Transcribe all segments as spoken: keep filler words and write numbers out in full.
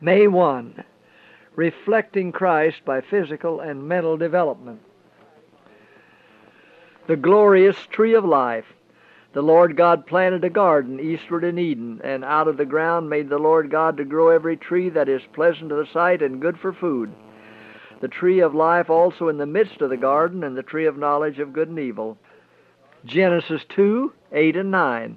May first. Reflecting Christ by physical and mental development. The glorious tree of life. The Lord God planted a garden eastward in Eden, and out of the ground made the Lord God to grow every tree that is pleasant to the sight and good for food. The tree of life also in the midst of the garden, and the tree of knowledge of good and evil. Genesis two, eight and nine.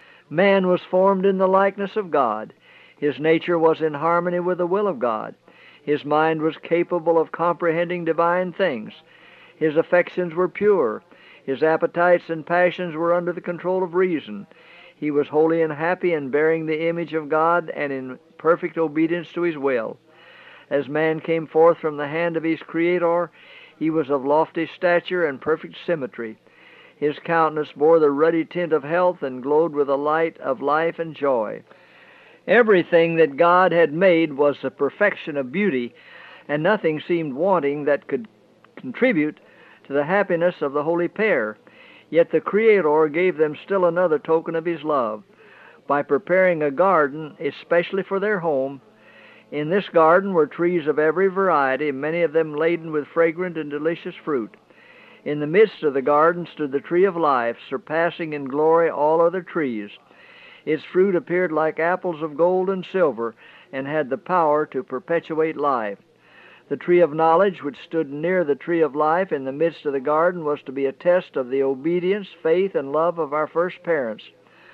Man was formed in the likeness of God. His nature was in harmony with the will of God. His mind was capable of comprehending divine things. His affections were pure. His appetites and passions were under the control of reason. He was holy and happy and bearing the image of God and in perfect obedience to His will. As man came forth from the hand of his Creator, he was of lofty stature and perfect symmetry. His countenance bore the ruddy tint of health and glowed with the light of life and joy. Everything that God had made was the perfection of beauty, and nothing seemed wanting that could contribute to the happiness of the holy pair. Yet the Creator gave them still another token of His love, by preparing a garden especially for their home. In this garden were trees of every variety, many of them laden with fragrant and delicious fruit. In the midst of the garden stood the tree of life, surpassing in glory all other trees. Its fruit appeared like apples of gold and silver, and had the power to perpetuate life. The tree of knowledge, which stood near the tree of life in the midst of the garden, was to be a test of the obedience, faith, and love of our first parents.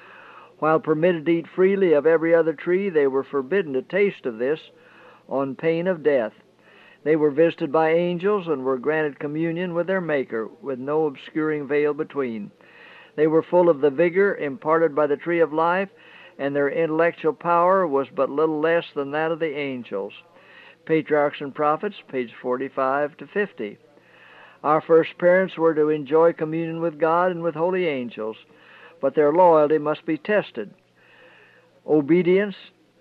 While permitted to eat freely of every other tree, they were forbidden to taste of this on pain of death. They were visited by angels and were granted communion with their Maker, with no obscuring veil between. They were full of the vigor imparted by the tree of life, and their intellectual power was but little less than that of the angels. Patriarchs and Prophets, page forty-five to fifty. Our first parents were to enjoy communion with God and with holy angels, but their loyalty must be tested. Obedience,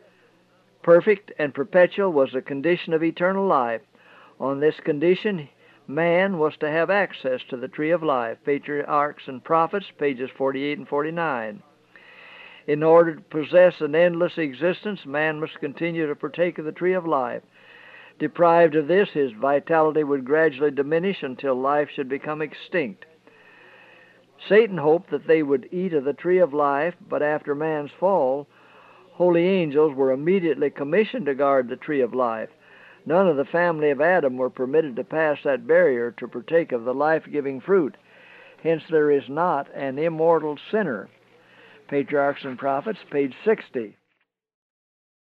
perfect and perpetual, was a condition of eternal life. On this condition, man was to have access to the tree of life. Patriarchs and Prophets, pages forty-eight and forty-nine. In order to possess an endless existence, man must continue to partake of the tree of life. Deprived of this, his vitality would gradually diminish until life should become extinct. Satan hoped that they would eat of the tree of life, but after man's fall, holy angels were immediately commissioned to guard the tree of life. None of the family of Adam were permitted to pass that barrier to partake of the life-giving fruit. Hence there is not an immortal sinner. Patriarchs and Prophets, page sixty.